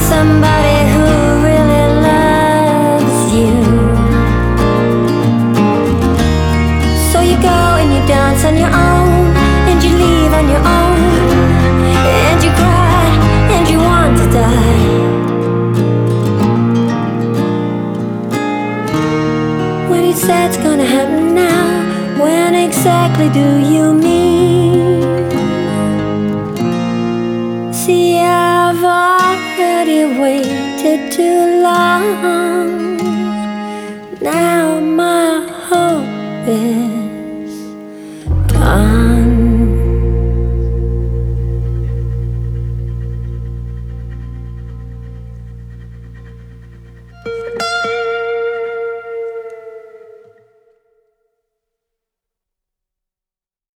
somebody who really loves you. So you go and you dance on your own, and you leave on your own, and you cry and you want to die. When you say it's gonna happen now, when exactly do you mean? See, I've already waited too long. Now my